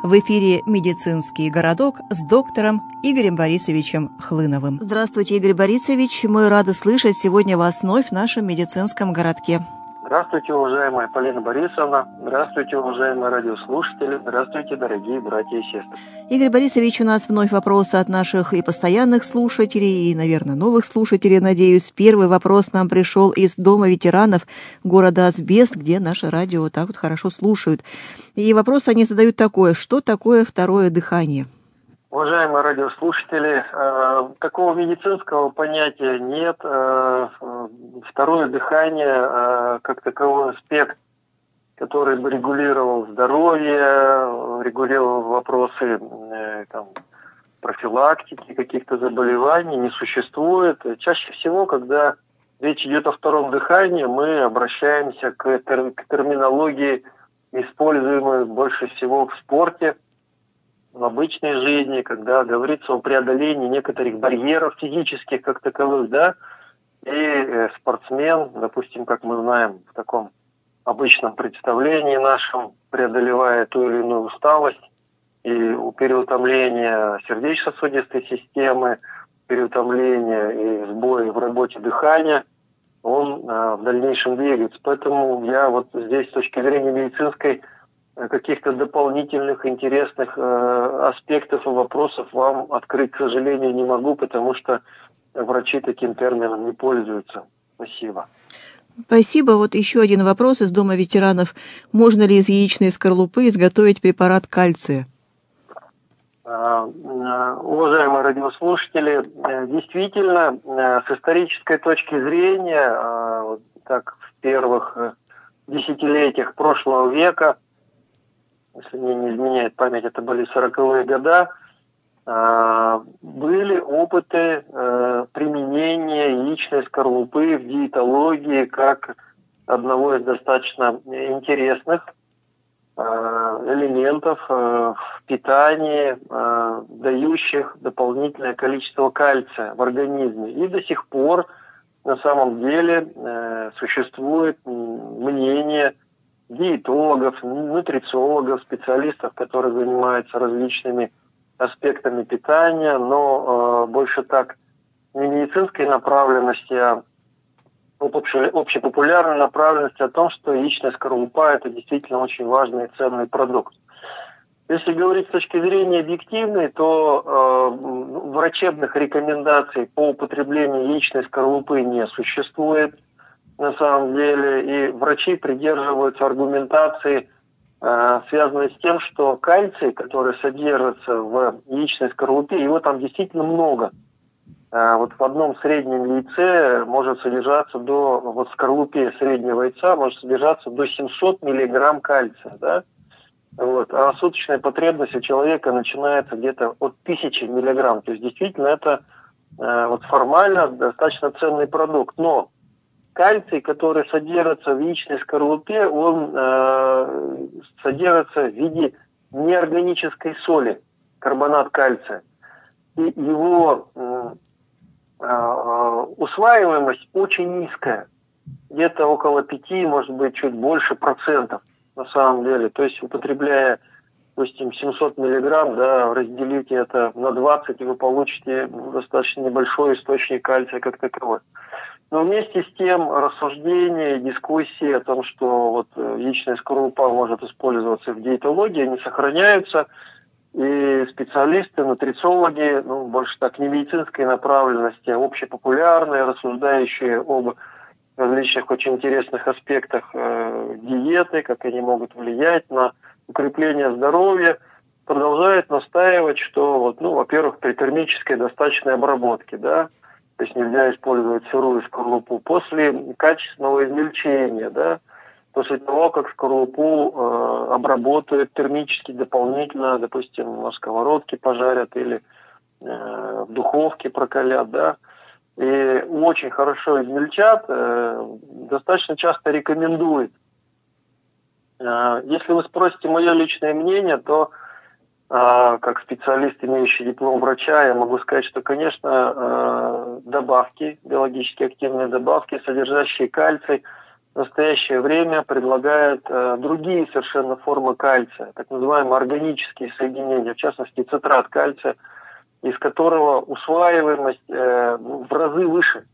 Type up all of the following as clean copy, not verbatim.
В эфире «Медицинский городок» с доктором Игорем Борисовичем Хлыновым. Здравствуйте, Игорь Борисович. Мы рады слышать сегодня вас вновь в нашем медицинском городке. Здравствуйте, уважаемая Полина Борисовна. Здравствуйте, уважаемые радиослушатели. Здравствуйте, дорогие братья и сестры. Игорь Борисович, у нас вновь вопросы от наших и постоянных слушателей, и, наверное, новых слушателей, надеюсь. Первый вопрос нам пришел из Дома ветеранов города Асбест, где наше радио так вот хорошо слушают. И вопрос они задают такой: что такое второе дыхание? Уважаемые радиослушатели, такого медицинского понятия нет. Второе дыхание, как таковой аспект, который бы регулировал здоровье, регулировал вопросы профилактики каких-то заболеваний, не существует. Чаще всего, когда речь идет о втором дыхании, мы обращаемся к терминологии, используемой больше всего в спорте, в обычной жизни, когда говорится о преодолении некоторых барьеров физических как таковых, да, и спортсмен, допустим, как мы знаем, в таком обычном представлении нашем, преодолевая ту или иную усталость и переутомление сердечно-сосудистой системы, переутомление и сбои в работе дыхания, он в дальнейшем двигается. Поэтому я вот здесь с точки зрения медицинской каких-то дополнительных интересных аспектов и вопросов вам открыть, к сожалению, не могу, потому что врачи таким термином не пользуются. Спасибо. Спасибо. Вот еще один вопрос из Дома ветеранов. Можно ли из яичной скорлупы изготовить препарат кальция? Уважаемые радиослушатели, действительно, с исторической точки зрения, так в первых десятилетиях прошлого века, если мне не изменяет память, это были 40-е годы, были опыты применения яичной скорлупы в диетологии как одного из достаточно интересных элементов в питании, дающих дополнительное количество кальция в организме. И до сих пор на самом деле существует мнение диетологов, нутрициологов, специалистов, которые занимаются различными аспектами питания, но больше так не медицинской направленности, а общепопулярной направленности о том, что яичная скорлупа – это действительно очень важный и ценный продукт. Если говорить с точки зрения объективной, то врачебных рекомендаций по употреблению яичной скорлупы не существует на самом деле, и врачи придерживаются аргументации, связанной с тем, что кальций, который содержится в яичной скорлупе, его там действительно много. Вот в одном среднем яйце может содержаться в скорлупе среднего яйца может содержаться до 700 миллиграмм кальция, да? Вот. А суточная потребность у человека начинается где-то от 1000 миллиграмм. То есть действительно это формально достаточно ценный продукт. Но кальций, который содержится в яичной скорлупе, он содержится в виде неорганической соли, карбонат кальция. И его усваиваемость очень низкая, где-то около 5, может быть, чуть больше процентов на самом деле. То есть, употребляя, допустим, 700 миллиграмм, да, разделите это на 20, и вы получите достаточно небольшой источник кальция как таковой. Но вместе с тем рассуждения, дискуссии о том, что яичная скорлупа может использоваться в диетологии, они сохраняются. И специалисты, нутрициологи, больше так не медицинской направленности, а общепопулярные, рассуждающие об различных очень интересных аспектах диеты, как они могут влиять на укрепление здоровья, продолжают настаивать, что, во-первых, при термической достаточной обработке, да, то есть нельзя использовать сырую скорлупу, после качественного измельчения, да, после того, как скорлупу обработают термически дополнительно, допустим, на сковородке пожарят или в духовке прокалят, да, и очень хорошо измельчат, достаточно часто рекомендуют. Если вы спросите мое личное мнение, то как специалист, имеющий диплом врача, я могу сказать, что, конечно, добавки, биологически активные добавки, содержащие кальций, в настоящее время предлагает другие совершенно формы кальция, так называемые органические соединения, в частности цитрат кальция, из которого усваиваемость в разы выше.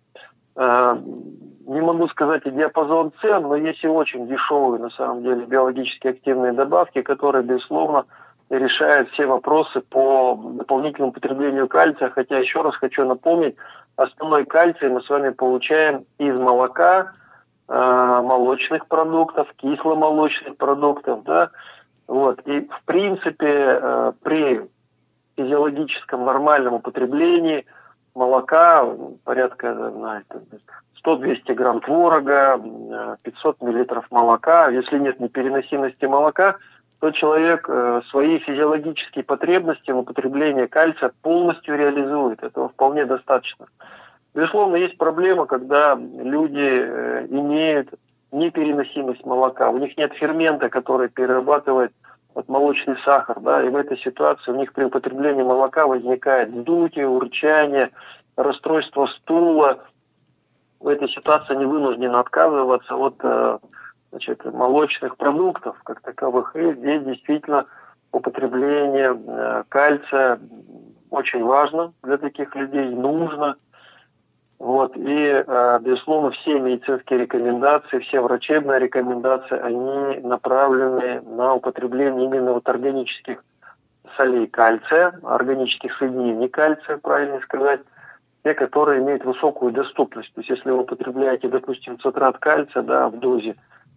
Не могу сказать и диапазон цен, но есть и очень дешевые, на самом деле, биологически активные добавки, которые, безусловно, решают все вопросы по дополнительному потреблению кальция. Хотя, еще раз хочу напомнить, основной кальций мы с вами получаем из молока, молочных продуктов, кисломолочных продуктов, да. Вот. И, в принципе, при физиологическом нормальном употреблении молока, порядка 100-200 грамм творога, 500 миллилитров молока. Если нет непереносимости молока, то человек свои физиологические потребности в употреблении кальция полностью реализует. Этого вполне достаточно. Безусловно, есть проблема, когда люди имеют непереносимость молока. У них нет фермента, который перерабатывает молочный сахар, да, и в этой ситуации у них при употреблении молока возникает вздутие, урчание, расстройство стула. В этой ситуации они вынуждены отказываться от молочных продуктов как таковых. И здесь действительно употребление кальция очень важно для таких людей, нужно. Вот. И, безусловно, все медицинские рекомендации, все врачебные рекомендации, они направлены на употребление именно вот органических солей кальция, органических соединений кальция, правильно сказать, те, которые имеют высокую доступность. То есть, если вы употребляете, допустим, цитрат кальция, да, в дозе,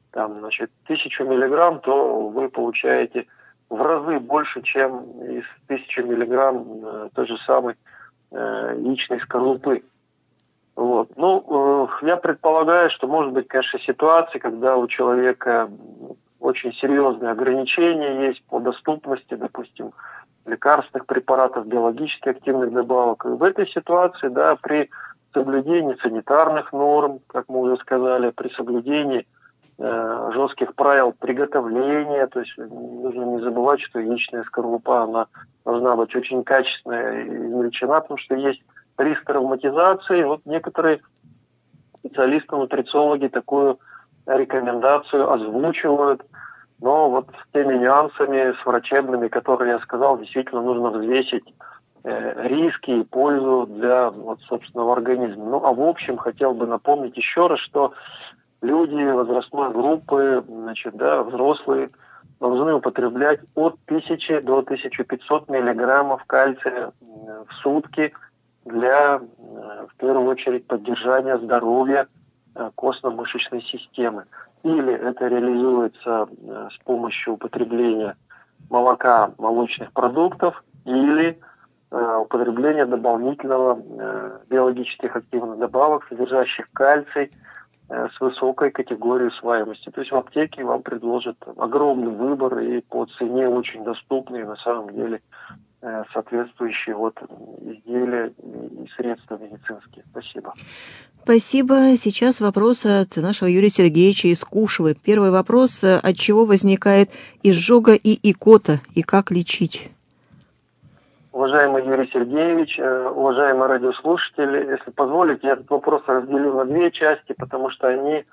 1000 миллиграмм, то вы получаете в разы больше, чем из 1000 миллиграмм той же самой яичной скорлупы. Вот. Я предполагаю, что может быть, конечно, ситуации, когда у человека очень серьезные ограничения есть по доступности, допустим, лекарственных препаратов, биологически активных добавок. И в этой ситуации, да, при соблюдении санитарных норм, как мы уже сказали, при соблюдении жестких правил приготовления, то есть нужно не забывать, что яичная скорлупа, она должна быть очень качественно измельчена, потому что есть риск травматизации. Вот некоторые специалисты-нутрициологи такую рекомендацию озвучивают, но вот с теми нюансами, с врачебными, которые я сказал, действительно нужно взвесить риски и пользу для собственного организма. А в общем, хотел бы напомнить еще раз, что люди возрастной группы, взрослые, должны употреблять от 1000 до 1500 миллиграммов кальция в сутки для, в первую очередь, поддержания здоровья костно-мышечной системы. Или это реализуется с помощью употребления молока, молочных продуктов, или употребления дополнительного биологических активных добавок, содержащих кальций, с высокой категорией усваиваемости. То есть в аптеке вам предложат огромный выбор и по цене очень доступные, на самом деле, соответствующие изделия и средства медицинские. Спасибо. Спасибо. Сейчас вопрос от нашего Юрия Сергеевича из Кушвы. Первый вопрос. От чего возникает изжога и икота, и как лечить? Уважаемый Юрий Сергеевич, уважаемые радиослушатели, если позволите, я этот вопрос разделю на две части, потому что они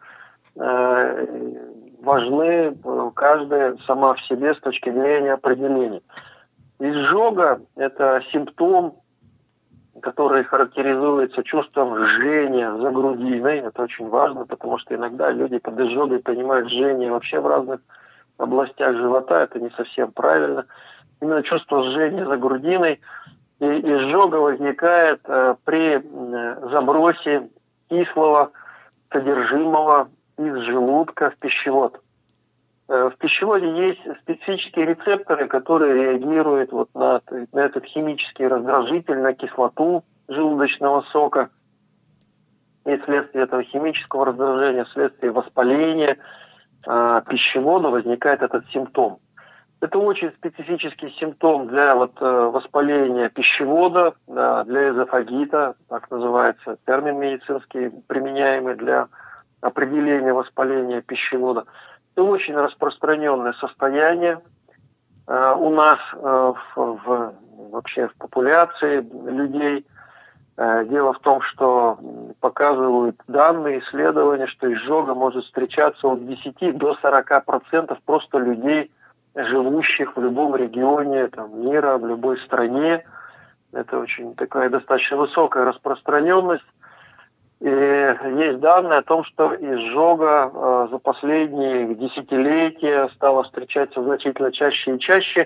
важны, каждая сама в себе с точки зрения определения. Изжога – это симптом, который характеризуется чувством жжения за грудиной. Это очень важно, потому что иногда люди под изжогой понимают жжение вообще в разных областях живота. Это не совсем правильно. Именно чувство жжения за грудиной. И изжога возникает при забросе кислого содержимого из желудка в пищевод. В пищеводе есть специфические рецепторы, которые реагируют на этот химический раздражитель, на кислоту желудочного сока. И вследствие этого химического раздражения, вследствие воспаления пищевода возникает этот симптом. Это очень специфический симптом для воспаления пищевода, для эзофагита, так называется термин медицинский, применяемый для определения воспаления пищевода. Это очень распространенное состояние у нас вообще в популяции людей. Дело в том, что показывают данные, исследования, что изжога может встречаться от 10 до 40% просто людей, живущих в любом регионе мира, в любой стране. Это очень такая достаточно высокая распространенность. И есть данные о том, что изжога за последние десятилетия стала встречаться значительно чаще и чаще.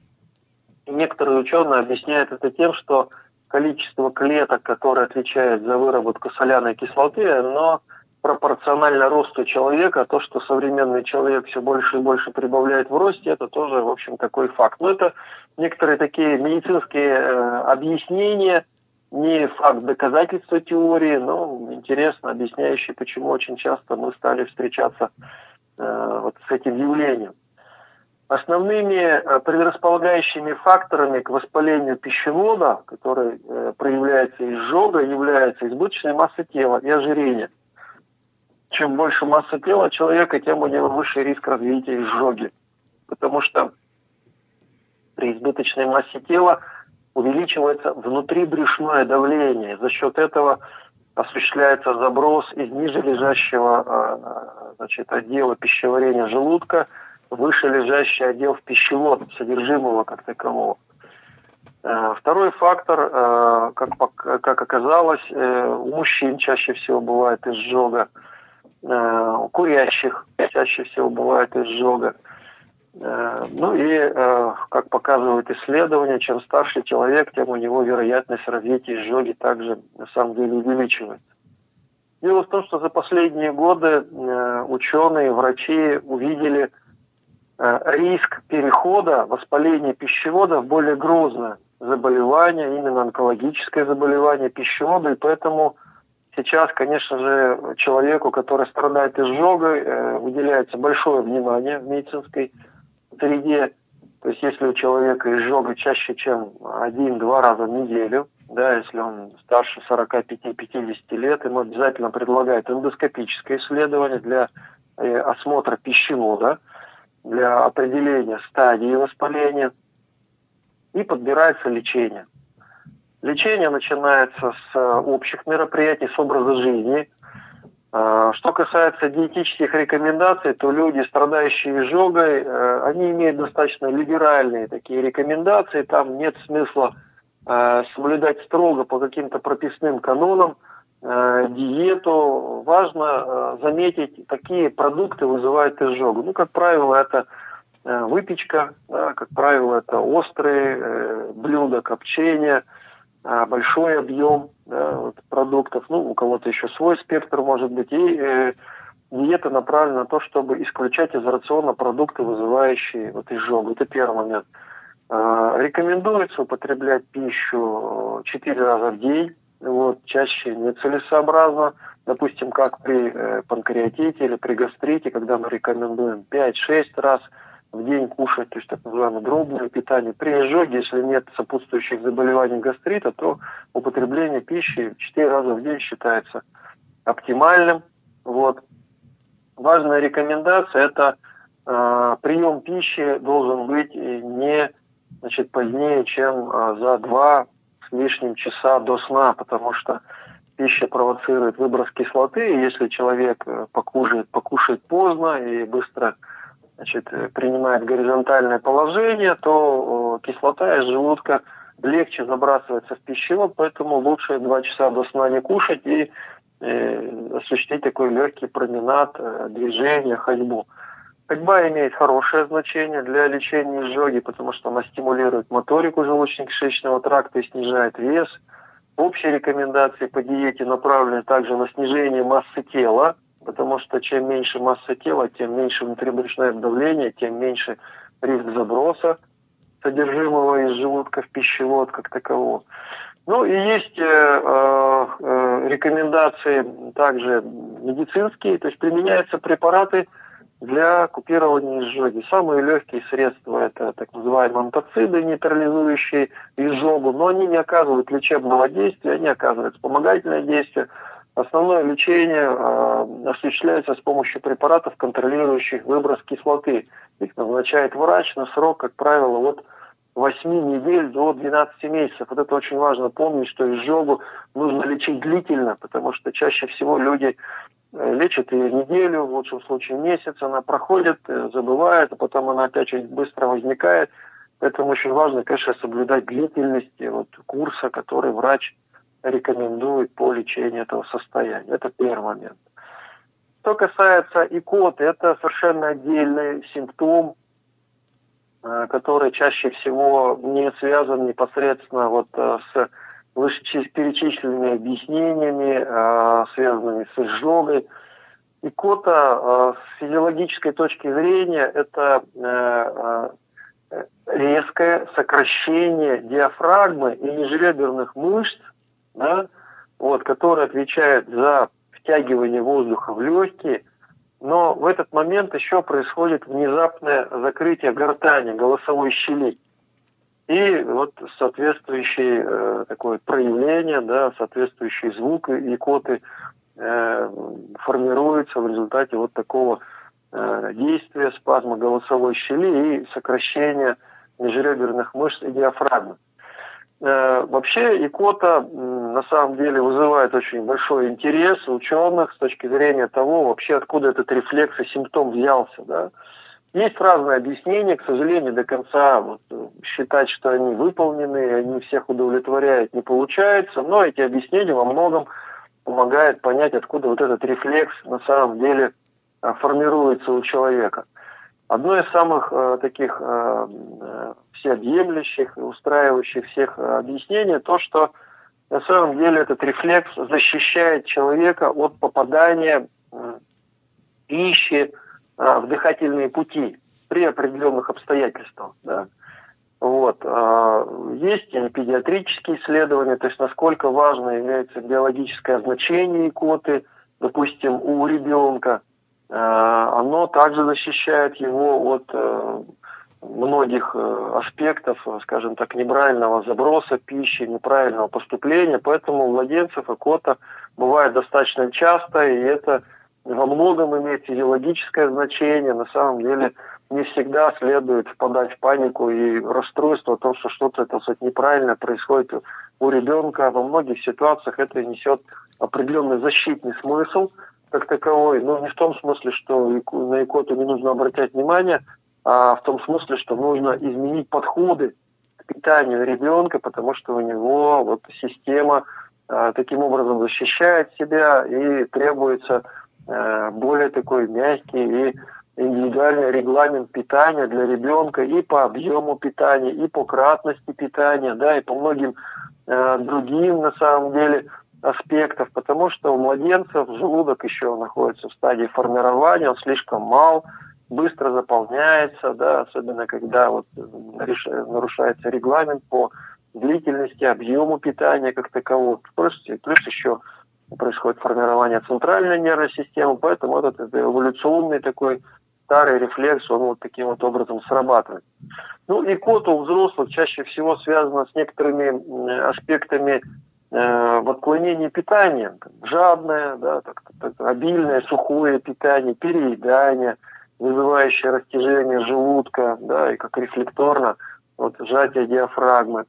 И некоторые ученые объясняют это тем, что количество клеток, которые отвечают за выработку соляной кислоты, оно пропорционально росту человека. То, что современный человек все больше и больше прибавляет в росте, это тоже, в общем, такой факт. Но это некоторые такие медицинские объяснения, не факт доказательства теории, но интересно объясняющие, почему очень часто мы стали встречаться вот с этим явлением. Основными предрасполагающими факторами к воспалению пищевода, который проявляется изжогой, является избыточная масса тела и ожирение. Чем больше масса тела человека, тем у него выше риск развития изжоги. Потому что при избыточной массе тела увеличивается внутрибрюшное давление. За счет этого осуществляется заброс из ниже лежащего отдела пищеварения желудка выше лежащий отдел в пищевод, содержимого как такового. Второй фактор, как оказалось, у мужчин чаще всего бывает изжога, у курящих чаще всего бывает изжога. Ну и, как показывают исследования, чем старше человек, тем у него вероятность развития изжоги также на самом деле увеличивается. Дело в том, что за последние годы ученые, врачи увидели риск перехода воспаления пищевода в более грозное заболевание, именно онкологическое заболевание пищевода, и поэтому сейчас, конечно же, человеку, который страдает изжогой, уделяется большое внимание в медицинской среде. То есть если у человека изжога чаще, чем 1-2 раза в неделю, да, если он старше 45-50 лет, ему обязательно предлагают эндоскопическое исследование для осмотра пищевода, для определения стадии воспаления, и подбирается лечение. Лечение начинается с общих мероприятий, с образа жизни. Что касается диетических рекомендаций, то люди, страдающие изжогой, они имеют достаточно либеральные такие рекомендации. Там нет смысла соблюдать строго по каким-то прописным канонам диету. Важно заметить, какие продукты вызывают изжогу. Ну, как правило, это выпечка, да, как правило, это острые блюда, копчения, большой объем, да, вот, продуктов. Ну, у кого-то еще свой спектр может быть. И диета направлена на то, чтобы исключать из рациона продукты, вызывающие вот изжогу. Это первый момент. Рекомендуется употреблять пищу 4 раза в день. Вот, чаще нецелесообразно. Допустим, как при панкреатите или при гастрите, когда мы рекомендуем 5-6 раз в день кушать, то есть так называемое дробное питание. При изжоге, если нет сопутствующих заболеваний гастрита, то употребление пищи 4 раза в день считается оптимальным. Вот. Важная рекомендация – это прием пищи должен быть не позднее, чем за 2 с лишним часа до сна, потому что пища провоцирует выброс кислоты, и если человек покушает поздно и быстро принимает горизонтальное положение, то кислота из желудка легче забрасывается в пищевод, поэтому лучше 2 часа до сна не кушать и осуществить такой легкий променад, движение, ходьбу. Ходьба имеет хорошее значение для лечения изжоги, потому что она стимулирует моторику желудочно-кишечного тракта и снижает вес. Общие рекомендации по диете направлены также на снижение массы тела, потому что чем меньше масса тела, тем меньше внутрибрюшное давление, тем меньше риск заброса содержимого из желудка в пищевод как такового. Ну и есть рекомендации также медицинские, то есть применяются препараты для купирования изжоги. Самые легкие средства – это так называемые антациды, нейтрализующие изжогу, но они не оказывают лечебного действия, они оказывают вспомогательное действие. Основное лечение осуществляется с помощью препаратов, контролирующих выброс кислоты. Их назначает врач на срок, как правило, от 8 недель до 12 месяцев. Вот это очень важно помнить, что изжогу нужно лечить длительно, потому что чаще всего люди лечат ее неделю, в лучшем случае месяц, она проходит, забывает, а потом она опять очень быстро возникает. Поэтому очень важно, конечно, соблюдать длительность курса, который врач рекомендует по лечению этого состояния. Это первый момент. Что касается икоты, это совершенно отдельный симптом, который чаще всего не связан непосредственно с вышеперечисленными объяснениями, связанными с изжогой. Икота с физиологической точки зрения это резкое сокращение диафрагмы и межреберных мышц, да, которые отвечают за втягивание воздуха в легкие, но в этот момент еще происходит внезапное закрытие гортани, голосовой щели. И соответствующее такое проявление, да, соответствующий звук икоты формируется в результате такого действия спазма голосовой щели и сокращения межреберных мышц и диафрагмы. Вообще икота на самом деле вызывает очень большой интерес у ученых с точки зрения того, вообще откуда этот рефлекс и симптом взялся. Да? Есть разные объяснения, к сожалению, до конца считать, что они выполнены, и они всех удовлетворяют, не получается, но эти объяснения во многом помогают понять, откуда этот рефлекс на самом деле формируется у человека. Одно из самых таких всеобъемлющих и устраивающих всех объяснений то, что на самом деле этот рефлекс защищает человека от попадания пищи в дыхательные пути при определенных обстоятельствах. Да. Есть и педиатрические исследования, то есть насколько важно является биологическое значение икоты, допустим, у ребенка. Оно также защищает его от многих аспектов, скажем так, неправильного заброса пищи, неправильного поступления. Поэтому у младенцев икота бывает достаточно часто, и это во многом имеет физиологическое значение. На самом деле не всегда следует впадать в панику и расстройство о том, что что-то неправильно происходит у ребенка. Во многих ситуациях это несет определенный защитный смысл как таковой, но не в том смысле, что на икоту не нужно обращать внимание, а в том смысле, что нужно изменить подходы к питанию ребенка, потому что у него система таким образом защищает себя и требуется более такой мягкий и индивидуальный регламент питания для ребенка и по объему питания, и по кратности питания, да, и по многим другим на самом деле аспектов, потому что у младенцев желудок еще находится в стадии формирования, он слишком мал, быстро заполняется, да, особенно когда нарушается регламент по длительности, объему питания как такового. Плюс еще происходит формирование центральной нервной системы, поэтому этот эволюционный такой старый рефлекс, он таким образом срабатывает. Икота у взрослых чаще всего связана с некоторыми аспектами в отклонении питания. Жадное, да, обильное, сухое питание, переедание, вызывающее растяжение желудка, да, и как рефлекторно сжатие диафрагмы.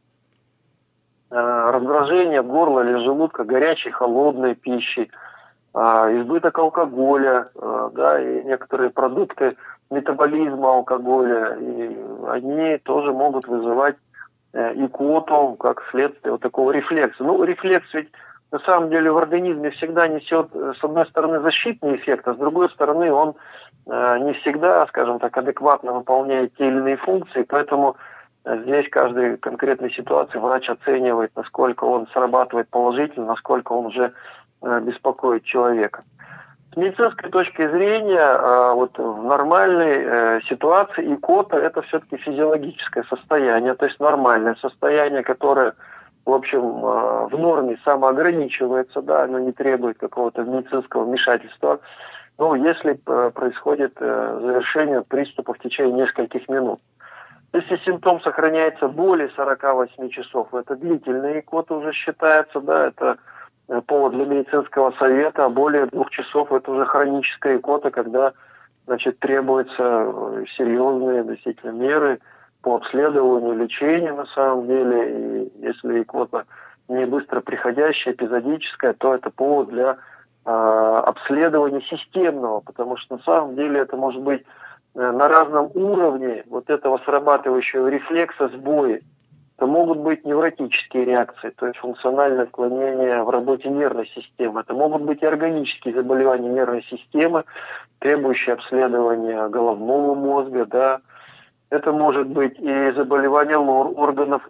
Раздражение горла или желудка горячей, холодной пищи, избыток алкоголя, да, и некоторые продукты метаболизма алкоголя, и они тоже могут вызывать икоту как следствие такого рефлекса. Рефлекс ведь на самом деле в организме всегда несет, с одной стороны, защитный эффект, а с другой стороны он не всегда, скажем так, адекватно выполняет те или иные функции, поэтому здесь в каждой конкретной ситуации врач оценивает, насколько он срабатывает положительно, насколько он уже беспокоит человека. С медицинской точки зрения, в нормальной ситуации икота – это все-таки физиологическое состояние, то есть нормальное состояние, которое, в общем, в норме самоограничивается, да, оно не требует какого-то медицинского вмешательства. Но если происходит завершение приступа в течение нескольких минут. Если симптом сохраняется более 48 часов, это длительная икота уже считается, да, это повод для медицинского совета, а более 2 часов это уже хроническая икота, когда, требуются серьезные действительно меры по обследованию, лечению на самом деле. И если икота не быстро приходящая, эпизодическая, то это повод для обследования системного, потому что на самом деле это может быть на разном уровне вот этого срабатывающего рефлекса сбои. Это могут быть невротические реакции, то есть функциональное отклонение в работе нервной системы. Это могут быть и органические заболевания нервной системы, требующие обследования головного мозга, да. Это может быть и заболевание органов,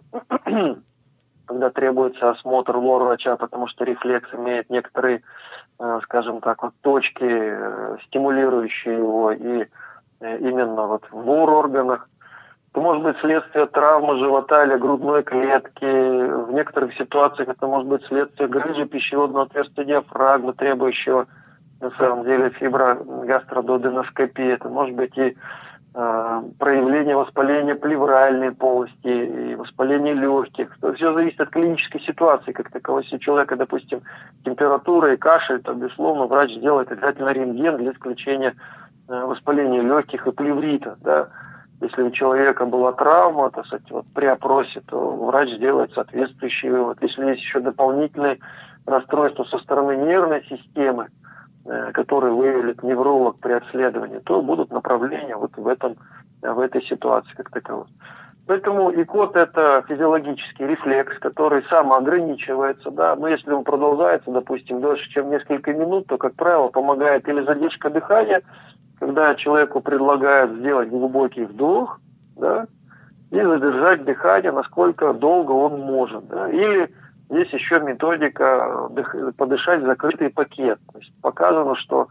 когда требуется осмотр лор-врача, потому что рефлекс имеет некоторые, скажем так, вот точки, стимулирующие его, и именно вот в лор-органах. Это может быть следствие травмы живота или грудной клетки. В некоторых ситуациях это может быть следствие грыжи пищеводного отверстия диафрагмы, требующего на самом деле фиброгастрододеноскопии. Это может быть и проявление воспаления плевральной полости, и воспаления легких. То все зависит от клинической ситуации как таковой. Если у человека, допустим, температура и кашель, то, безусловно, врач сделает обязательно рентген для исключения воспаления легких и плеврита. Да. Если у человека была травма, то, кстати, вот при опросе, то врач сделает соответствующий вывод. Если есть еще дополнительные расстройства со стороны нервной системы, которые выявит невролог при обследовании, то будут направления вот в этой ситуации как таковой. Поэтому икота – это физиологический рефлекс, который самоограничивается. Да? Но если он продолжается, допустим, дольше, чем несколько минут, то, как правило, помогает или задержка дыхания, когда человеку предлагают сделать глубокий вдох, да, и задержать дыхание, насколько долго он может. Да? Или есть еще методика подышать в закрытый пакет. То есть показано, что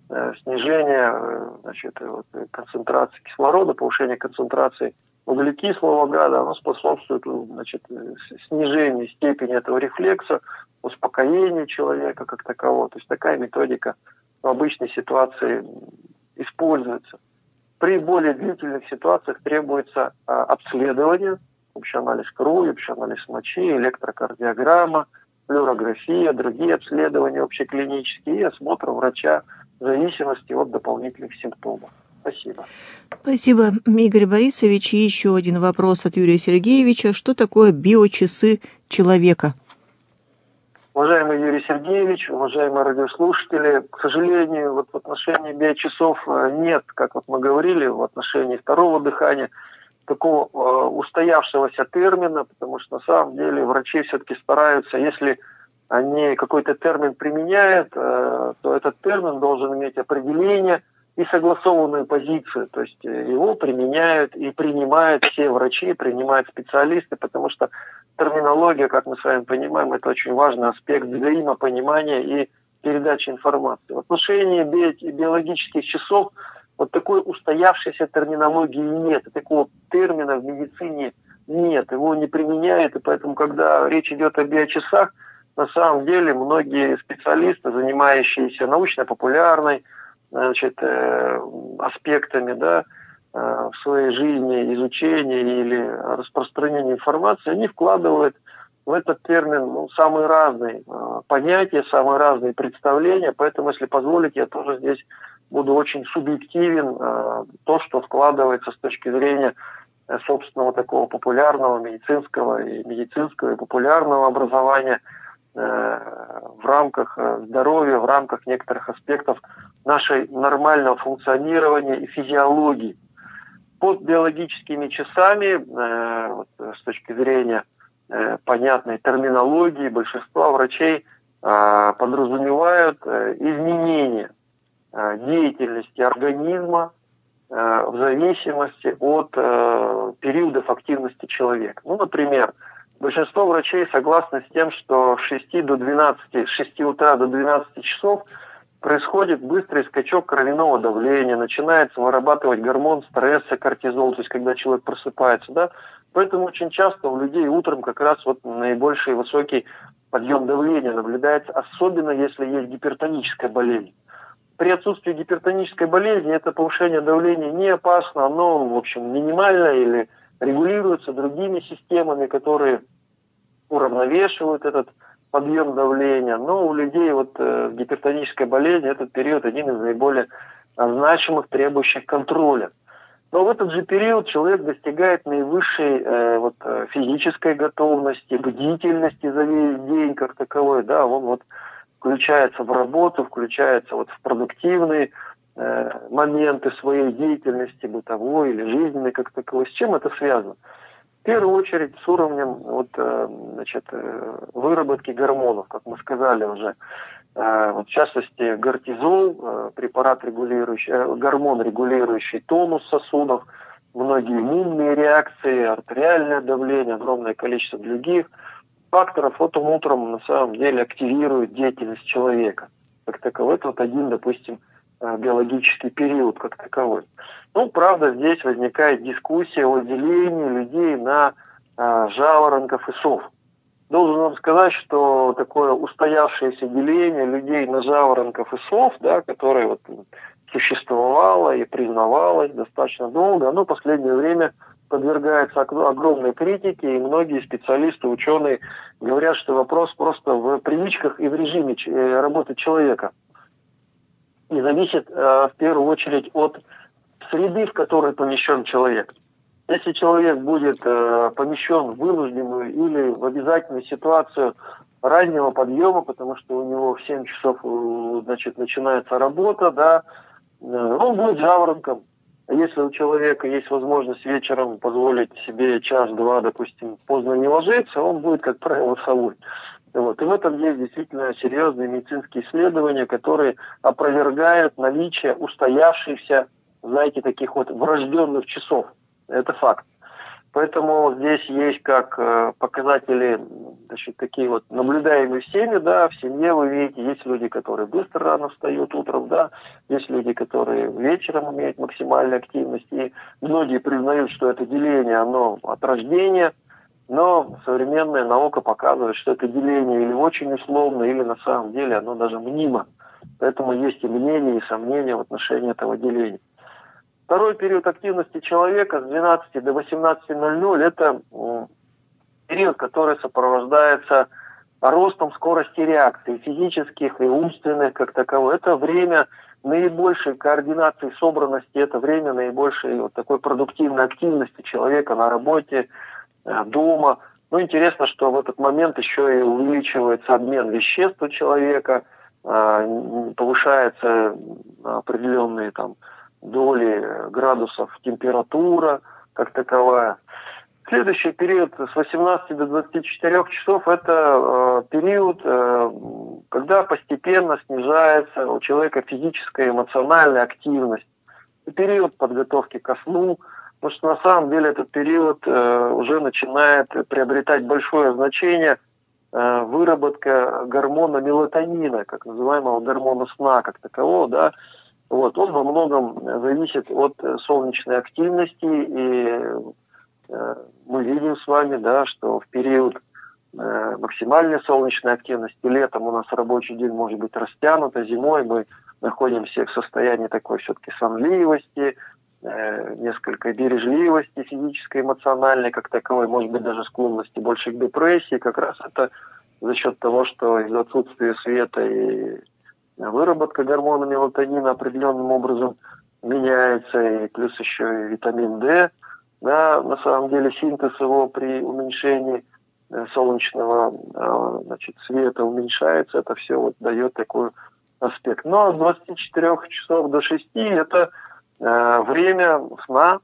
снижение концентрации кислорода, повышение концентрации углекислого газа, оно способствует снижению степени этого рефлекса, успокоению человека как такового. То есть такая методика в обычной ситуации используется. При более длительных ситуациях требуется обследование, общий анализ крови, общий анализ мочи, электрокардиограмма, флюорография, другие обследования общеклинические и осмотр врача в зависимости от дополнительных симптомов. Спасибо. Спасибо, Игорь Борисович. И еще один вопрос от Юрия Сергеевича. Что такое биочасы человека? Уважаемый Юрий Сергеевич, уважаемые радиослушатели, к сожалению, вот в отношении биочасов нет, как вот мы говорили, в отношении второго дыхания, такого устоявшегося термина, потому что на самом деле врачи все-таки стараются, если они какой-то термин применяют, то этот термин должен иметь определение и согласованную позицию, то есть его применяют и принимают все врачи, принимают специалисты, потому что терминология, как мы с вами понимаем, это очень важный аспект взаимопонимания и передачи информации. В отношении биологических часов вот такой устоявшейся терминологии нет, такого термина в медицине нет, его не применяют, и поэтому, когда речь идет о биочасах, на самом деле многие специалисты, занимающиеся научно-популярной аспектами, да, в своей жизни, изучения или распространения информации, они вкладывают в этот термин самые разные понятия, самые разные представления, поэтому, если позволите, я тоже здесь буду очень субъективен, то, что вкладывается с точки зрения собственного такого популярного медицинского и популярного образования в рамках здоровья, в рамках некоторых аспектов нашей нормального функционирования и физиологии. Под биологическими часами, с точки зрения понятной терминологии, большинство врачей подразумевают изменение деятельности организма в зависимости от периодов активности человека. Ну, например, большинство врачей согласны с тем, что с 6 утра до 12 часов происходит быстрый скачок кровяного давления, начинается вырабатывать гормон стресса, кортизол, то есть когда человек просыпается, да. Поэтому очень часто у людей утром как раз вот наибольший высокий подъем давления наблюдается, особенно если есть гипертоническая болезнь. При отсутствии гипертонической болезни это повышение давления не опасно, оно, в общем, минимально или регулируется другими системами, которые уравновешивают этот подъем давления. Но у людей вот с гипертонической болезнью этот период один из наиболее значимых, требующих контроля. Но в этот же период человек достигает наивысшей физической готовности, бдительности за весь день как таковой, да, он вот включается в работу, включается вот в продуктивные моменты своей деятельности, бытовой или жизненной как таковой. С чем это связано? В первую очередь с уровнем выработки гормонов, как мы сказали уже. В частности, гортизол, препарат, гормон, регулирующий тонус сосудов, многие иммунные реакции, артериальное давление, огромное количество других факторов. Вот он утром на самом деле активирует деятельность человека как таковой. Это вот один, допустим, биологический период как таковой. Ну, правда, здесь возникает дискуссия о делении людей на жаворонков и сов. Должен вам сказать, что такое устоявшееся деление людей на жаворонков и сов, да, которое вот существовало и признавалось достаточно долго, оно в последнее время подвергается огромной критике, и многие специалисты, ученые говорят, что вопрос просто в привычках и в режиме работы человека. И зависит в первую очередь от среды, в которой помещен человек. Если человек будет помещен в вынужденную или в обязательную ситуацию раннего подъема, потому что у него в 7 часов начинается работа, да, он будет жаворонком. Если у человека есть возможность вечером позволить себе час-два, допустим, поздно не ложиться, он будет, как правило, совой. Вот. И в этом есть действительно серьезные медицинские исследования, которые опровергают наличие устоявшихся, знаете, таких вот врожденных часов. Это факт. Поэтому здесь есть как показатели, такие вот наблюдаемые всеми, да, в семье вы видите, есть люди, которые быстро рано встают утром, да, есть люди, которые вечером имеют максимальную активность, и многие признают, что это деление, оно от рождения, но современная наука показывает, что это деление или очень условно, или на самом деле оно даже мнимо. Поэтому есть и мнения, и сомнения в отношении этого деления. Второй период активности человека с 12 до 18:00 – это период, который сопровождается ростом скорости реакций, физических и умственных как таковой. Это время наибольшей координации собранности, это время наибольшей вот такой продуктивной активности человека на работе, дома. Ну, интересно, что в этот момент еще и увеличивается обмен веществ у человека, повышается определенные там доли градусов температура как таковая. Следующий период с 18 до 24 часов – это период, когда постепенно снижается у человека физическая и эмоциональная активность. Это период подготовки ко сну, потому что на самом деле этот период уже начинает приобретать большое значение выработка гормона мелатонина, как называемого гормона сна как такового, да. Вот, он во многом зависит от солнечной активности, и мы видим с вами, да, что в период максимальной солнечной активности летом у нас рабочий день может быть растянут, а зимой мы находимся в состоянии такой все-таки сонливости, несколько бережливости физической, эмоциональной, как таковой, может быть даже склонности больше к депрессии. Как раз это за счет того, что из-за отсутствия света и выработка гормона мелатонина определенным образом меняется, и плюс еще и витамин D. Да, на самом деле синтез его при уменьшении солнечного света уменьшается. Это все вот дает такой аспект. Но с 24 часов до 6 это время сна,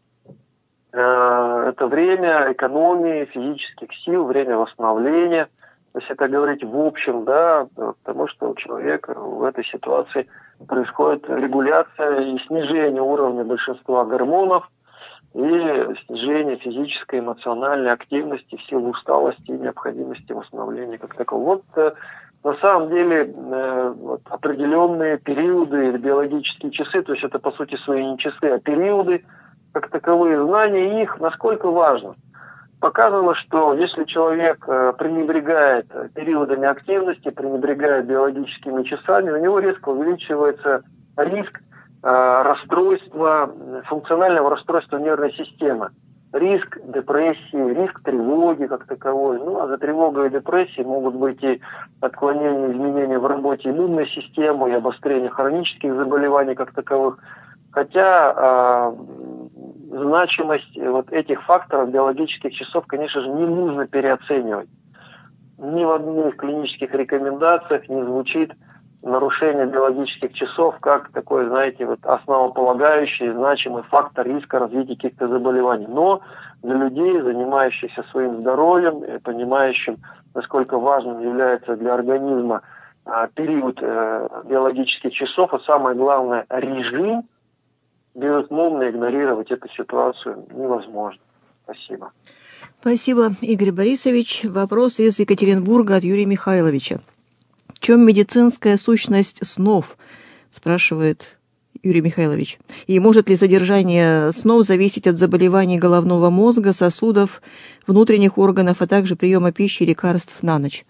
это время экономии физических сил, время восстановления. То есть это говорить в общем, да, потому что у человека в этой ситуации происходит регуляция и снижение уровня большинства гормонов и снижение физической, эмоциональной активности в силу усталости и необходимости восстановления как такового. Вот на самом деле определенные периоды или биологические часы, то есть это по сути свои не часы, а периоды как таковые, знания их, насколько важно. Показано, что если человек пренебрегает периодами активности, пренебрегает биологическими часами, у него резко увеличивается риск расстройства, функционального расстройства нервной системы. Риск депрессии, риск тревоги как таковой. Ну, а за тревогой и депрессией могут быть и отклонения, изменения в работе иммунной системы, и обострение хронических заболеваний как таковых. Хотя значимость вот этих факторов биологических часов, конечно же, не нужно переоценивать. Ни в одних клинических рекомендациях не звучит нарушение биологических часов как такой, знаете, вот основополагающий, значимый фактор риска развития каких-то заболеваний. Но для людей, занимающихся своим здоровьем, и понимающим, насколько важным является для организма период биологических часов, а самое главное, режим, безусловно, игнорировать эту ситуацию невозможно. Спасибо. Спасибо, Игорь Борисович. Вопрос из Екатеринбурга от Юрия Михайловича. В чем медицинская сущность снов? Спрашивает Юрий Михайлович. И может ли содержание снов зависеть от заболеваний головного мозга, сосудов, внутренних органов, а также приема пищи и лекарств на ночь?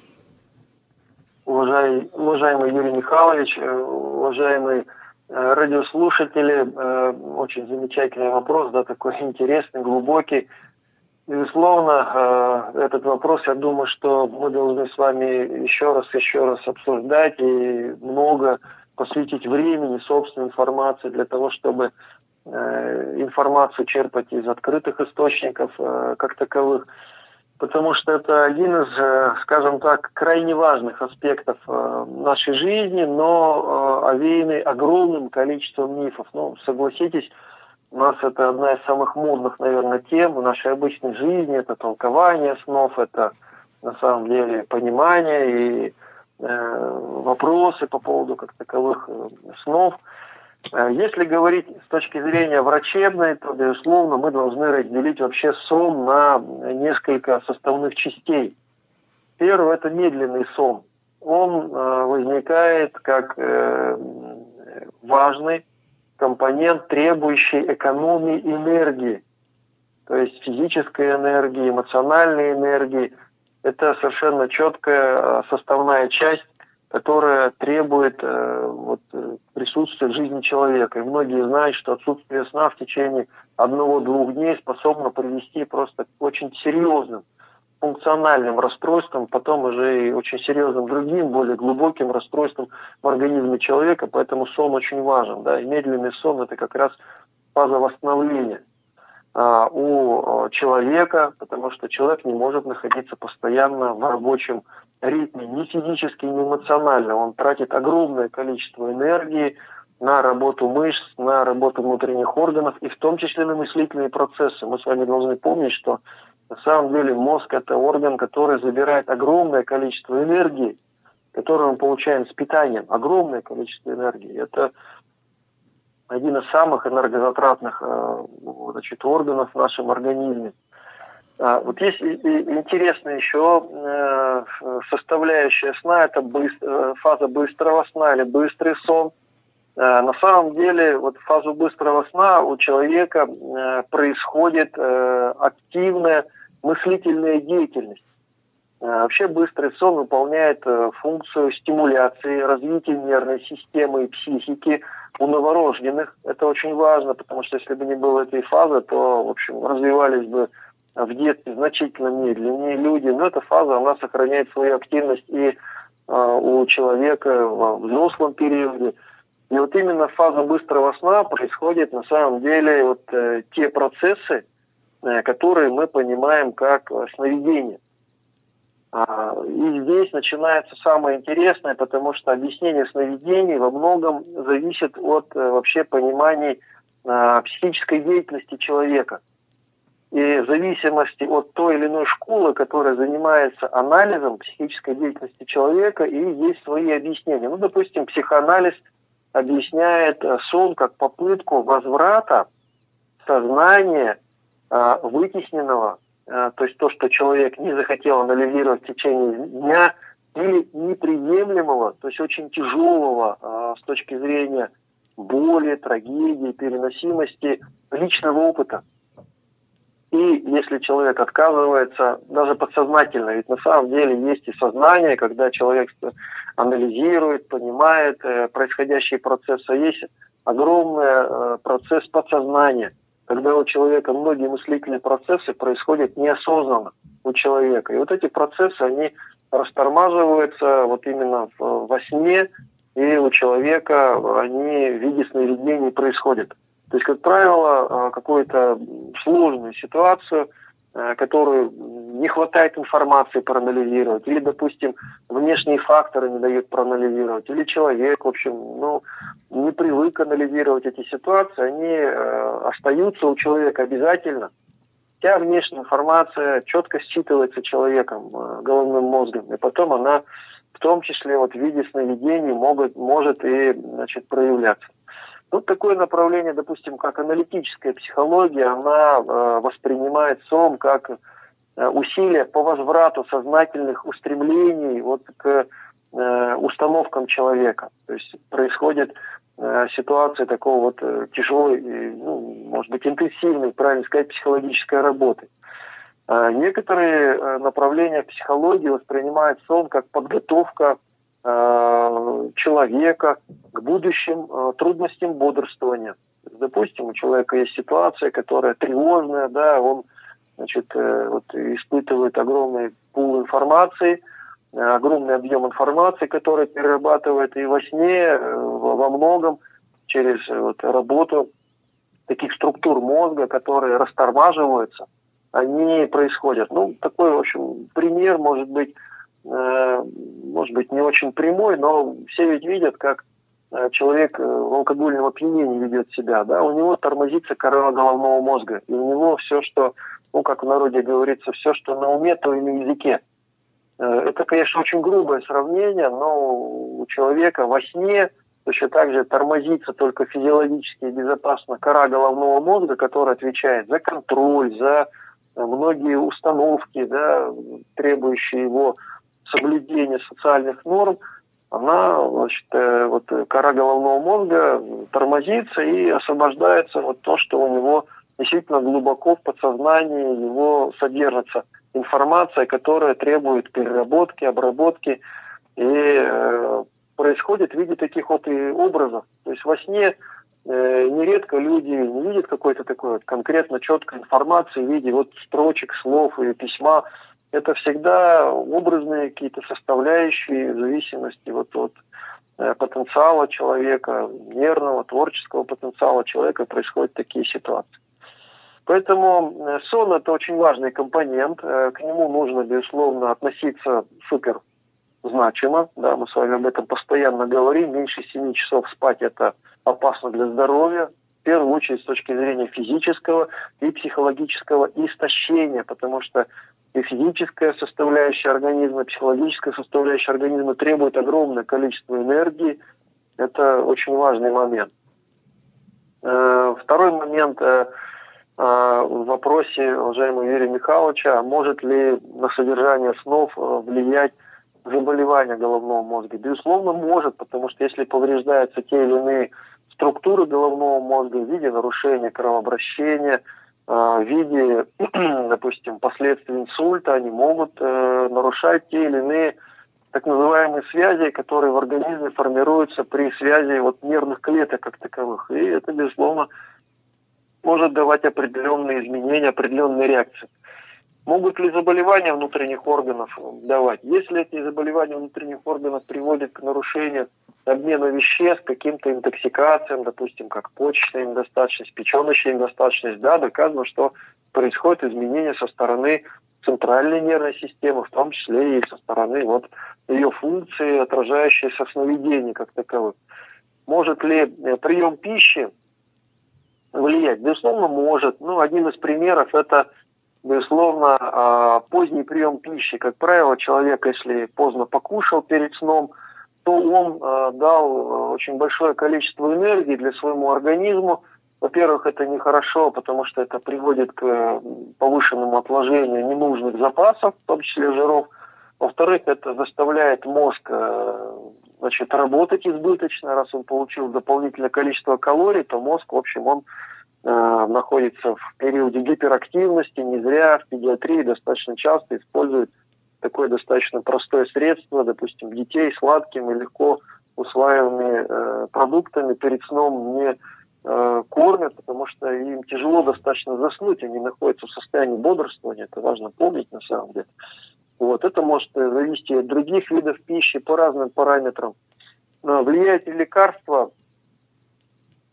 Уважаемый Юрий Михайлович, уважаемые радиослушатели, очень замечательный вопрос, да, такой интересный, глубокий. Безусловно, этот вопрос, я думаю, что мы должны с вами еще раз обсуждать и много посвятить времени, собственной информации для того, чтобы информацию черпать из открытых источников как таковых. Потому что это один из, скажем так, крайне важных аспектов нашей жизни, но овеянный огромным количеством мифов. Ну, согласитесь, у нас это одна из самых модных, наверное, тем в нашей обычной жизни. Это толкование снов, это на самом деле понимание и вопросы по поводу как таковых снов. Если говорить с точки зрения врачебной, то, безусловно, мы должны разделить вообще сон на несколько составных частей. Первое – это медленный сон. Он возникает как важный компонент, требующий экономии энергии, то есть физической энергии, эмоциональной энергии. Это совершенно четкая составная часть, которая требует присутствия в жизни человека. И многие знают, что отсутствие сна в течение 1-2 дней способно привести просто к очень серьезным функциональным расстройствам, потом уже и очень серьезным другим, более глубоким расстройствам в организме человека. Поэтому сон очень важен. Да? И медленный сон – это как раз фаза восстановления у человека, потому что человек не может находиться постоянно в рабочем ритме, ни физически, ни эмоционально. Он тратит огромное количество энергии на работу мышц, на работу внутренних органов, и в том числе на мыслительные процессы. Мы с вами должны помнить, что на самом деле мозг – это орган, который забирает огромное количество энергии, которую мы получаем с питанием. Огромное количество энергии. Это один из самых энергозатратных органов в нашем организме. Вот есть интересная еще составляющая сна – это фаза быстрого сна или быстрый сон. На самом деле, вот в фазу быстрого сна у человека происходит активная мыслительная деятельность. Вообще быстрый сон выполняет функцию стимуляции, развития нервной системы и психики у новорожденных. Это очень важно, потому что если бы не было этой фазы, то, в общем, развивались бы в детстве значительно медленнее люди. Но эта фаза, она сохраняет свою активность и у человека в взрослом периоде. И вот именно в фазу быстрого сна происходят на самом деле вот те процессы, которые мы понимаем как сновидение. И здесь начинается самое интересное, потому что объяснение сновидений во многом зависит от вообще понимания психической деятельности человека. И в зависимости от той или иной школы, которая занимается анализом психической деятельности человека, и есть свои объяснения. Ну, допустим, психоанализ объясняет сон как попытку возврата сознания вытесненного, то есть то, что человек не захотел анализировать в течение дня, или неприемлемого, то есть очень тяжелого с точки зрения боли, трагедии, переносимости личного опыта. И если человек отказывается, даже подсознательно, ведь на самом деле есть и сознание, когда человек анализирует, понимает происходящие процессы, есть огромный процесс подсознания, когда у человека многие мыслительные процессы происходят неосознанно у человека. И вот эти процессы, они растормаживаются вот именно во сне, и у человека они в виде сновидений происходят. То есть, как правило, какую-то сложную ситуацию, которую не хватает информации проанализировать, или, допустим, внешние факторы не дают проанализировать, или человек, в общем, не привык анализировать эти ситуации, они остаются у человека обязательно. Вся внешняя информация четко считывается человеком, головным мозгом, и потом она, в том числе в виде сновидений, может и проявляться. Тут такое направление, допустим, как аналитическая психология, она воспринимает сон как усилие по возврату сознательных устремлений к установкам человека. То есть происходит ситуация такого тяжелой, может быть, интенсивной, правильно сказать, психологической работы. Некоторые направления психологии воспринимают сон как подготовка человека к будущим трудностям бодрствования. Допустим, у человека есть ситуация, которая тревожная, да, он испытывает огромный пул информации, огромный объем информации, который перерабатывает и во сне, во многом через работу таких структур мозга, которые растормаживаются, они происходят. Такой, в общем, пример может быть не очень прямой, но все ведь видят, как человек в алкогольном опьянении ведет себя, да, у него тормозится кора головного мозга, и у него все, что, как в народе говорится, все, что на уме, то и на языке. Это, конечно, очень грубое сравнение, но у человека во сне точно так же тормозится только физиологически и безопасно кора головного мозга, которая отвечает за контроль, за многие установки, да, требующие его соблюдения социальных норм. Она, кора головного мозга тормозится и освобождается то, что у него действительно глубоко в подсознании его содержится информация, которая требует переработки, обработки, и происходит в виде таких и образов. То есть во сне нередко люди не видят какой-то такой конкретно четкой информации в виде строчек, слов и письма. Это всегда образные какие-то составляющие в зависимости от потенциала человека, нервного, творческого потенциала человека происходят такие ситуации. Поэтому сон – это очень важный компонент, к нему нужно, безусловно, относиться супер значимо. Да, мы с вами об этом постоянно говорим. Меньше 7 часов спать – это опасно для здоровья. В первую очередь с точки зрения физического и психологического истощения, потому что и физическая составляющая организма, и психологическая составляющая организма требует огромное количество энергии. Это очень важный момент. Второй момент в вопросе уважаемого Юрия Михайловича: может ли на содержание снов влиять заболевание головного мозга? Безусловно, может, потому что если повреждаются те или иные структуры головного мозга в виде нарушения кровообращения, в виде, допустим, последствий инсульта, они могут нарушать те или иные так называемые связи, которые в организме формируются при связи нервных клеток как таковых. И это, безусловно, может давать определенные изменения, определенные реакции. Могут ли заболевания внутренних органов давать? Если эти заболевания внутренних органов приводят к нарушению обмена веществ, каким-то интоксикациям, допустим, как почечная недостаточность, печеночная недостаточность, да, доказано, что происходит изменение со стороны центральной нервной системы, в том числе и со стороны ее функции, отражающиеся в сновидении как таковых. Может ли прием пищи влиять? Безусловно, может. Один из примеров – это, безусловно, поздний прием пищи. Как правило, человек, если поздно покушал перед сном, то он дал очень большое количество энергии для своему организму. Во-первых, это нехорошо, потому что это приводит к повышенному отложению ненужных запасов, в том числе жиров. Во-вторых, это заставляет мозг работать избыточно. Раз он получил дополнительное количество калорий, то мозг, в общем, он находится в периоде гиперактивности. Не зря в педиатрии достаточно часто используют такое достаточно простое средство, допустим, детей сладкими, легко усваиваемыми продуктами перед сном не кормят, потому что им тяжело достаточно заснуть, они находятся в состоянии бодрствования, это важно помнить на самом деле. Это может зависеть от других видов пищи по разным параметрам. Влияет ли лекарство?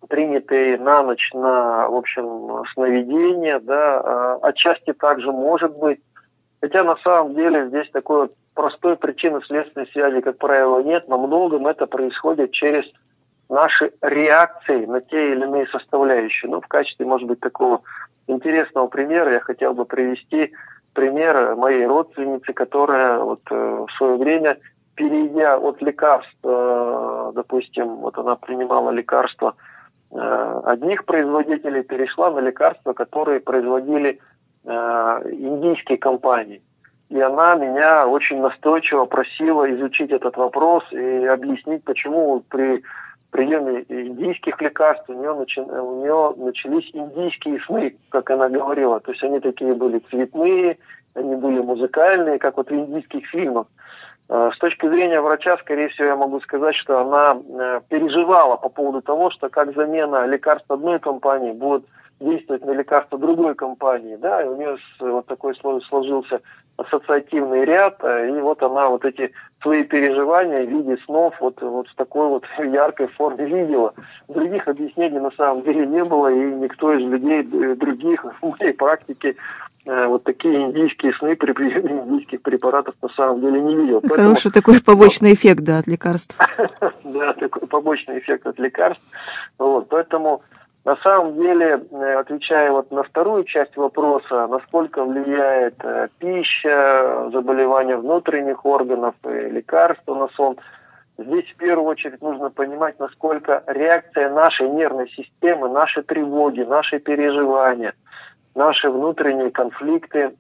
принятые на ночь на, в общем, сновидение, да, отчасти также может быть. Хотя на самом деле здесь такой вот простой причинно-следственной связи, как правило, нет. Во многом это происходит через наши реакции на те или иные составляющие. Ну, в качестве, может быть, такого интересного примера я хотел бы привести пример моей родственницы, которая вот в свое время, перейдя от лекарств, допустим, вот она принимала лекарства одних производителей, перешла на лекарства, которые производили индийские компании. И она меня очень настойчиво просила изучить этот вопрос и объяснить, почему при приеме индийских лекарств у нее начались индийские сны, как она говорила. То есть они такие были цветные, они были музыкальные, как вот в индийских фильмах. С точки зрения врача, скорее всего, я могу сказать, что она переживала по поводу того, что как замена лекарств одной компании будет действовать на лекарства другой компании, да, и у нее вот такой сложился ассоциативный ряд, и вот она вот эти свои переживания в виде снов вот в такой вот яркой форме видела. Других объяснений на самом деле не было, и никто из людей других в моей практике вот такие индийские сны при приеме индийских препаратов на самом деле не видел. Хороший такой побочный эффект, да, от лекарств. Да, такой побочный эффект от лекарств. Вот, поэтому на самом деле, отвечая вот на вторую часть вопроса, насколько влияет пища, заболевания внутренних органов и лекарства на сон, здесь в первую очередь нужно понимать, насколько реакция нашей нервной системы, наши тревоги, наши переживания, наши внутренние конфликты,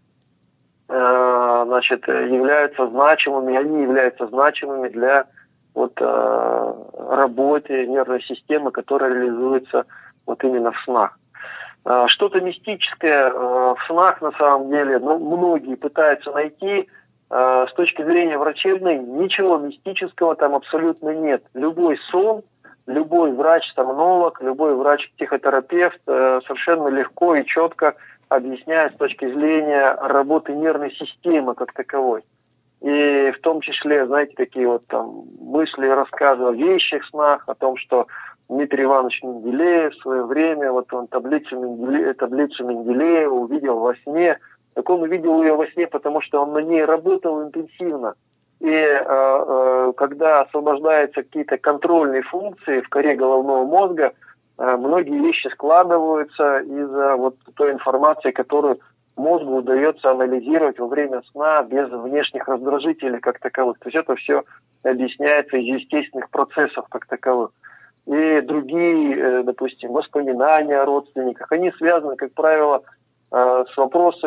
значит, являются значимыми, они являются значимыми для вот работы нервной системы, которая реализуется вот именно в снах. Что-то мистическое в снах на самом деле, ну, многие пытаются найти. С точки зрения врачебной, ничего мистического там абсолютно нет. Любой сон, любой врач-сомнолог, любой врач-психотерапевт совершенно легко и четко объясняет с точки зрения работы нервной системы как таковой. И в том числе, знаете, такие вот там мысли, рассказы о вещих снах, о том, что Дмитрий Иванович Менделеев в свое время, вот он таблицу Менделеева увидел во сне. Так он увидел ее во сне, потому что он на ней работал интенсивно. И когда освобождаются какие-то контрольные функции в коре головного мозга, многие вещи складываются из-за вот той информации, которую мозгу удается анализировать во время сна без внешних раздражителей как таковых. То есть это все объясняется из естественных процессов как таковых. И другие, допустим, воспоминания о родственниках, они связаны, как правило, с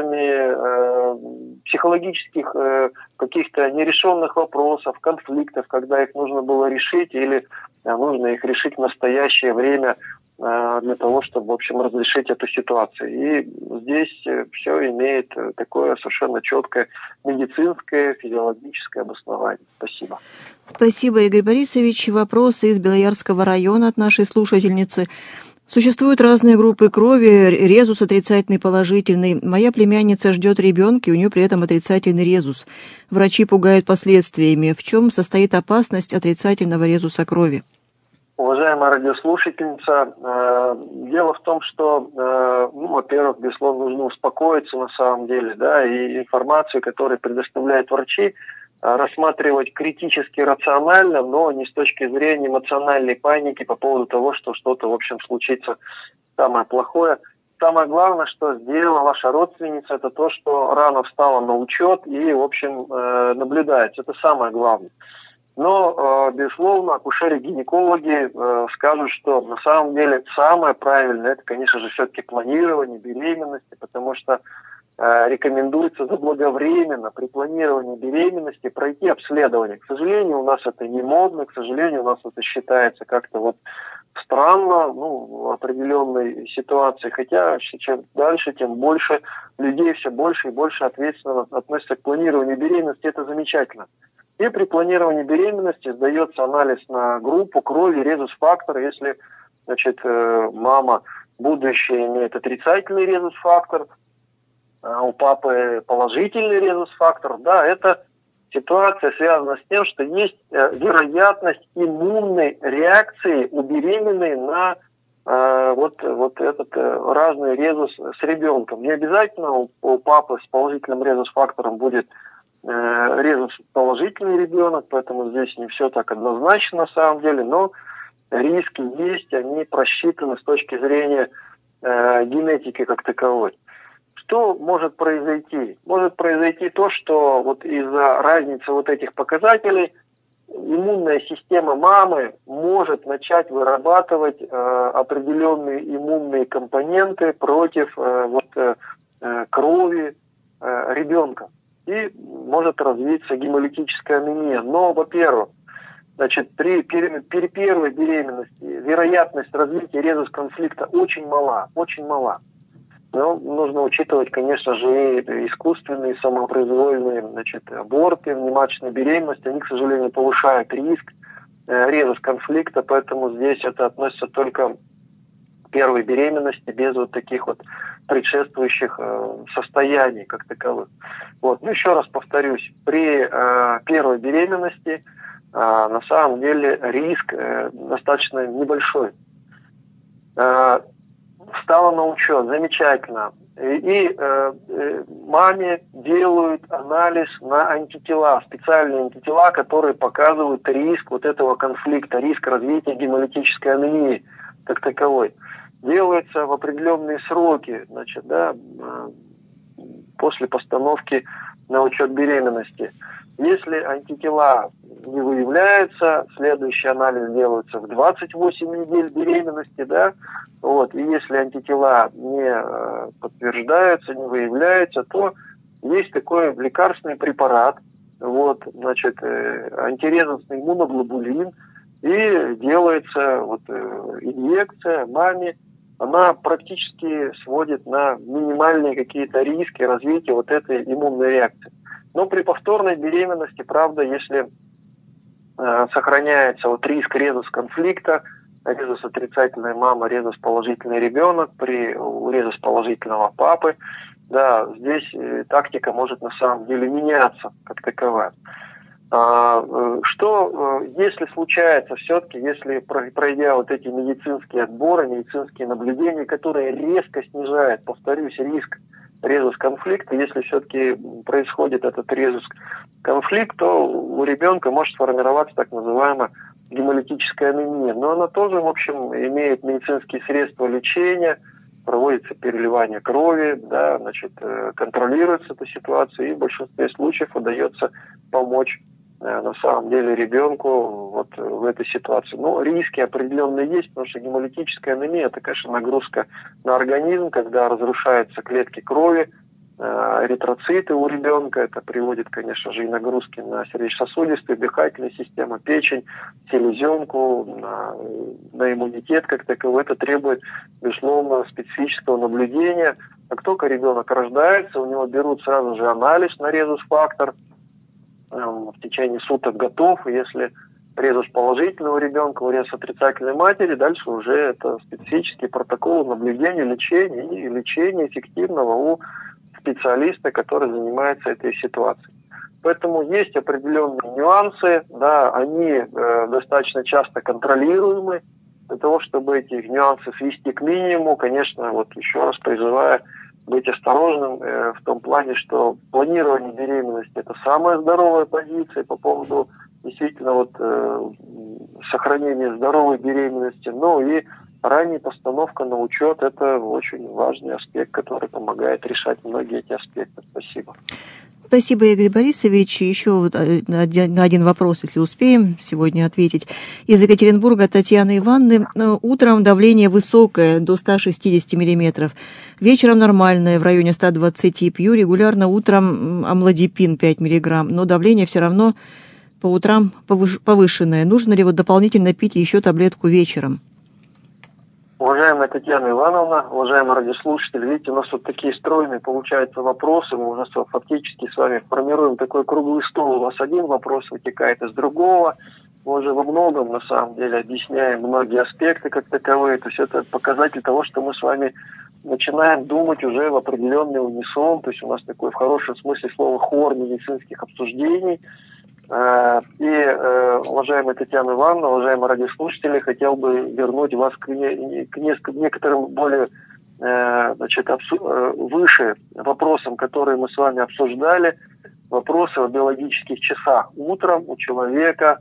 вопросами психологических каких-то нерешенных вопросов, конфликтов, когда их нужно было решить или нужно их решить в настоящее время для того, чтобы, в общем, разрешить эту ситуацию. И здесь все имеет такое совершенно четкое медицинское, физиологическое обоснование. Спасибо. Спасибо, Игорь Борисович. Вопрос из Белоярского района от нашей слушательницы. Существуют разные группы крови, резус отрицательный, положительный. Моя племянница ждет ребенка, и у нее при этом отрицательный резус. Врачи пугают последствиями. В чем состоит опасность отрицательного резуса крови? Уважаемая радиослушательница, дело в том, что, во-первых, безусловно, нужно успокоиться на самом деле, да, и информацию, которую предоставляют врачи, рассматривать критически рационально, но не с точки зрения эмоциональной паники по поводу того, что что-то, в общем, случится самое плохое. Самое главное, что сделала ваша родственница, это то, что рано встала на учет и, в общем, наблюдается. Это самое главное. Но, безусловно, акушеры-гинекологи скажут, что на самом деле самое правильное, это, конечно же, все-таки планирование беременности, потому что рекомендуется заблаговременно при планировании беременности пройти обследование. К сожалению, у нас это не модно, к сожалению, у нас это считается как-то вот странно, в определенной ситуации. Хотя чем дальше, тем больше людей все больше и больше ответственно относятся к планированию беременности. Это замечательно. И при планировании беременности сдается анализ на группу крови, резус-фактор. Если, значит, мама будущая имеет отрицательный резус-фактор, а у папы положительный резус-фактор, да, эта ситуация связана с тем, что есть вероятность иммунной реакции у беременной на вот этот разный резус с ребенком. Не обязательно у папы с положительным резус-фактором будет резус положительный ребенок, поэтому здесь не все так однозначно на самом деле, но риски есть, они просчитаны с точки зрения генетики как таковой. Что может произойти? Может произойти то, что вот из-за разницы вот этих показателей иммунная система мамы может начать вырабатывать определенные иммунные компоненты против крови ребенка. И может развиться гемолитическая анемия. Но, во-первых, значит, при первой беременности вероятность развития резус-конфликта очень мала, очень мала. Но нужно учитывать, конечно же, и искусственные, самопроизвольные, значит, аборты, внематочная беременность. Они, к сожалению, повышают риск резус-конфликта, поэтому здесь это относится только к первой беременности, без вот таких вот предшествующих состояний как таковых. Вот. Ну, еще раз повторюсь, при первой беременности на самом деле риск достаточно небольшой. Встала на учет, замечательно. И маме делают анализ на антитела, специальные антитела, которые показывают риск вот этого конфликта, риск развития гемолитической анемии как таковой. Делается в определенные сроки, значит, да, после постановки на учет беременности. Если антитела не выявляются, следующий анализ делается в 28 недель беременности, да, вот, и если антитела не подтверждаются, не выявляются, то есть такой лекарственный препарат, вот, значит, антирезусный иммуноглобулин, и делается вот инъекция маме, она практически сводит на минимальные какие-то риски развития вот этой иммунной реакции. Но при повторной беременности, правда, если сохраняется вот риск резус-конфликта, резус-отрицательная мама, резус-положительный ребенок при резус-положительного папы, да, здесь тактика может на самом деле меняться как таковая. Что, если случается все-таки, если пройдя вот эти медицинские отборы, медицинские наблюдения, которые резко снижают, повторюсь, риск резус-конфликта, если все-таки происходит этот резус-конфликт, то у ребенка может сформироваться так называемая гемолитическая анемия. Но она тоже, в общем, имеет медицинские средства лечения, проводится переливание крови, да, значит, контролируется эта ситуация, и в большинстве случаев удается помочь на самом деле ребенку вот в этой ситуации. Но риски определенные есть, потому что гемолитическая анемия – это, конечно, нагрузка на организм, когда разрушаются клетки крови, эритроциты у ребенка. Это приводит, конечно же, и нагрузки на сердечно-сосудистую, дыхательную систему, печень, селезенку, на иммунитет как таковой. Это требует, безусловно, специфического наблюдения. Как только ребенок рождается, у него берут сразу же анализ на резус-фактор, в течение суток готов. Если резус положительного ребенка, у резус отрицательной матери, дальше уже это специфический протокол наблюдения, лечения и лечения эффективного у специалиста, который занимается этой ситуацией. Поэтому есть определенные нюансы, да, они достаточно часто контролируемы. Для того, чтобы эти нюансы свести к минимуму, конечно, вот еще раз призываю быть осторожным в том плане, что планирование беременности – это самая здоровая позиция по поводу действительно вот сохранения здоровой беременности. Ну и ранняя постановка на учет – это очень важный аспект, который помогает решать многие эти аспекты. Спасибо. Спасибо, Игорь Борисович. Еще на один вопрос, если успеем сегодня ответить. Из Екатеринбурга от Татьяны Ивановны. Утром давление высокое, до 160 миллиметров. Вечером нормальное, в районе 120. Пью регулярно утром амлодипин 5 миллиграмм, но давление все равно по утрам повышенное. Нужно ли вот дополнительно пить еще таблетку вечером? Уважаемая Татьяна Ивановна, уважаемые радиослушатели, видите, у нас вот такие стройные получаются вопросы, мы уже фактически с вами формируем такой круглый стол. У вас один вопрос вытекает из другого, мы уже во многом, на самом деле, объясняем многие аспекты как таковые, то есть это показатель того, что мы с вами начинаем думать уже в определенный унисон, то есть у нас такой в хорошем смысле слова хор медицинских обсуждений. Уважаемая Татьяна Ивановна, уважаемые радиослушатели, хотел бы вернуть вас к некоторым более выше вопросам, которые мы с вами обсуждали. Вопросы о биологических часах. Утром у человека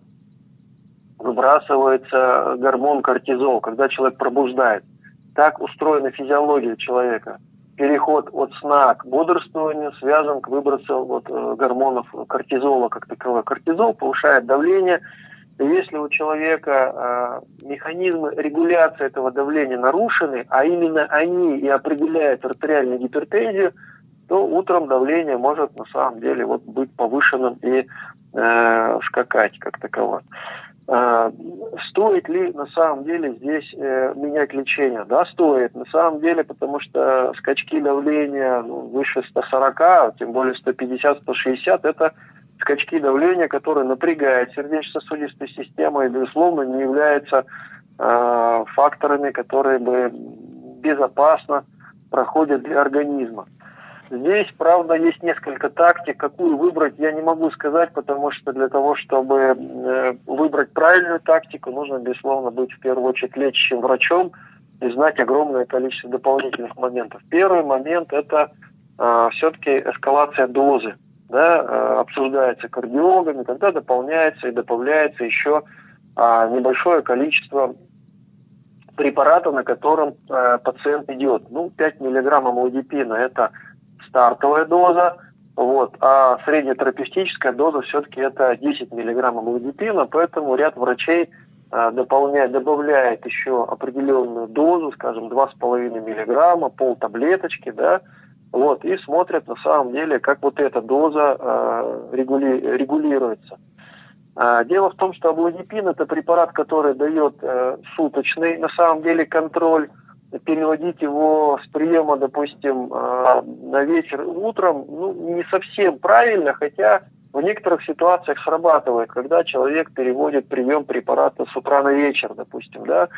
выбрасывается гормон кортизол, когда человек пробуждает. Так устроена физиология человека. Переход от сна к бодрствованию связан к выбросу гормонов кортизола как такового. Кортизол повышает давление. И если у человека механизмы регуляции этого давления нарушены, а именно они и определяют артериальную гипертензию, то утром давление может на самом деле быть повышенным и скакать как таково. Стоит ли на самом деле здесь менять лечение? Да, стоит. На самом деле, потому что скачки давления выше 140, тем более 150-160, это скачки давления, которые напрягают сердечно-сосудистую систему и, безусловно, не являются факторами, которые бы безопасно проходят для организма. Здесь, правда, есть несколько тактик. Какую выбрать, я не могу сказать, потому что для того, чтобы выбрать правильную тактику, нужно, безусловно, быть в первую очередь лечащим врачом и знать огромное количество дополнительных моментов. Первый момент – это все-таки эскалация дозы. Да, обсуждается кардиологами, когда дополняется и добавляется еще небольшое количество препаратов, на котором пациент идет. 5 мг амлодипина – это стартовая доза, а среднетерапевтическая доза все-таки это 10 мг амлодипина, поэтому ряд врачей добавляет еще определенную дозу, скажем, 2,5 мг, полтаблеточки, да, и смотрят на самом деле, как эта доза регулируется. Дело в том, что амлодипин – это препарат, который дает суточный, на самом деле, контроль. Переводить его с приема, допустим, на вечер утром, не совсем правильно, хотя в некоторых ситуациях срабатывает, когда человек переводит прием препарата с утра на вечер, допустим, да.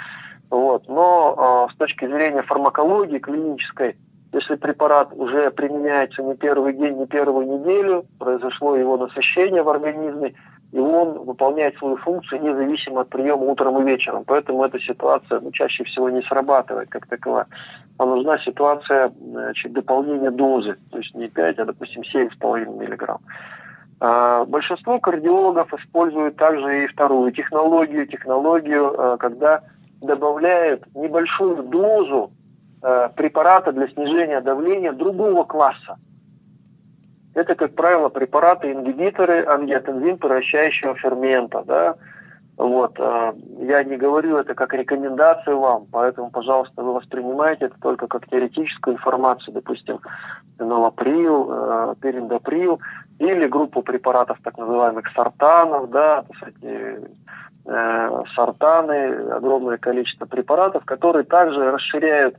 Но с точки зрения фармакологии клинической, если препарат уже применяется не первый день, не первую неделю, произошло его насыщение в организме, и он выполняет свою функцию независимо от приема утром и вечером. Поэтому эта ситуация чаще всего не срабатывает как таковая. А нужна ситуация дополнения дозы, то есть не 5, а, допустим, 7,5 мг. Большинство кардиологов используют также и вторую технологию, когда добавляют небольшую дозу препарата для снижения давления другого класса. Это, как правило, препараты-ингибиторы ангиотензин-превращающего фермента. Да? Я не говорю это как рекомендацию вам, поэтому, пожалуйста, вы воспринимаете это только как теоретическую информацию, допустим, налоприл, периндоприл, или группу препаратов так называемых сортанов, да, сортаны, огромное количество препаратов, которые также расширяют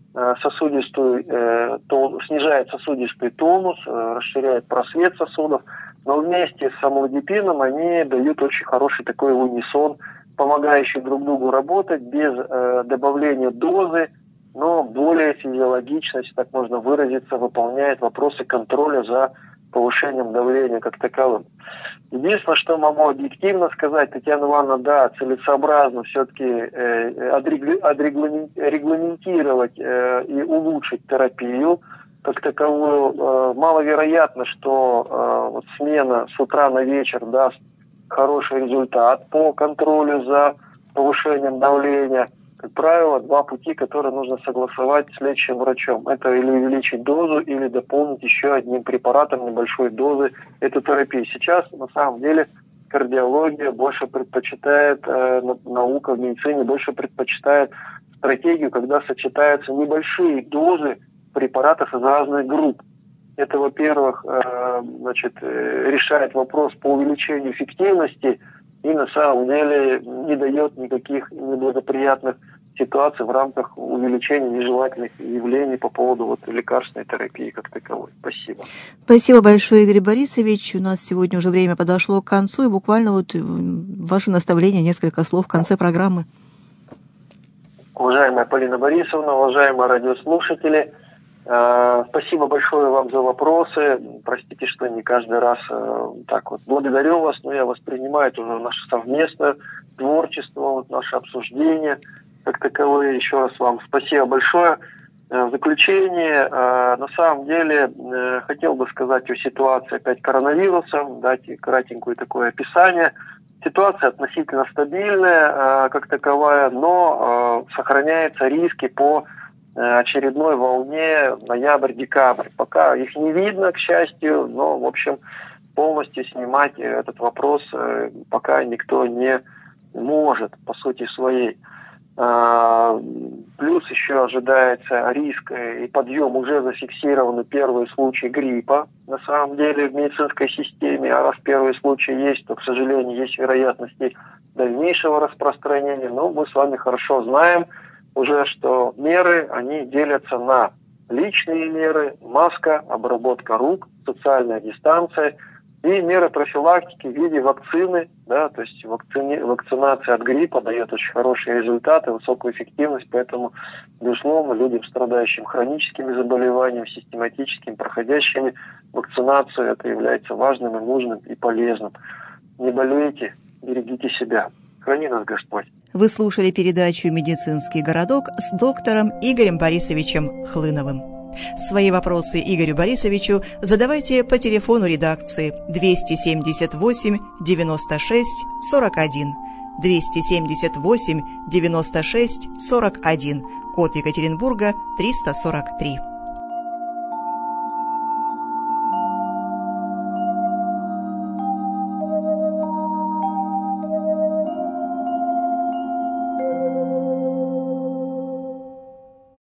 снижает сосудистый тонус, расширяет просвет сосудов, но вместе с амлодипином они дают очень хороший такой унисон, помогающий друг другу работать без добавления дозы, но более физиологично, если так можно выразиться, выполняет вопросы контроля за повышением давления как таковым. Единственное, что могу объективно сказать, Татьяна Ивановна, да, целесообразно все-таки регламентировать и улучшить терапию как таковую. Маловероятно, что смена с утра на вечер даст хороший результат по контролю за повышением давления. Как правило, два пути, которые нужно согласовать с лечащим врачом. Это или увеличить дозу, или дополнить еще одним препаратом небольшой дозы эту терапию. Сейчас, на самом деле, кардиология больше предпочитает, наука в медицине больше предпочитает стратегию, когда сочетаются небольшие дозы препаратов из разных групп. Это, во-первых, решает вопрос по увеличению эффективности и на самом деле не дает никаких неблагоприятных ситуаций в рамках увеличения нежелательных явлений по поводу лекарственной терапии как таковой. Спасибо. Спасибо большое, Игорь Борисович. У нас сегодня уже время подошло к концу, и буквально ваше наставление, несколько слов в конце программы. Уважаемая Полина Борисовна, уважаемые радиослушатели, Спасибо большое вам за вопросы. Простите, что не каждый раз так вот благодарю вас, но я воспринимаю это уже наше совместное творчество, вот наше обсуждение как таковое. Еще раз вам спасибо большое. В заключение, на самом деле, хотел бы сказать о ситуации опять коронавируса, дать кратенькое такое описание. Ситуация относительно стабильная, как таковая, но сохраняются риски по очередной волне ноябрь-декабрь. Пока их не видно, к счастью, но, в общем, полностью снимать этот вопрос пока никто не может, по сути своей. Плюс еще ожидается риск и подъем, уже зафиксированы первые случаи гриппа, на самом деле, в медицинской системе. А раз первые случаи есть, то, к сожалению, есть вероятности дальнейшего распространения. Но мы с вами хорошо знаем уже, что меры, они делятся на личные меры, маска, обработка рук, социальная дистанция и меры профилактики в виде вакцины, да, то есть вакцинация от гриппа дает очень хорошие результаты, высокую эффективность, поэтому, безусловно, людям, страдающим хроническими заболеваниями, систематическими, проходящими вакцинацию, это является важным и нужным и полезным. Не болейте, берегите себя. Храни нас Господь. Вы слушали передачу «Медицинский городок» с доктором Игорем Борисовичем Хлыновым. Свои вопросы Игорю Борисовичу задавайте по телефону редакции 278 96 41, 278 96 41, код Екатеринбурга 343.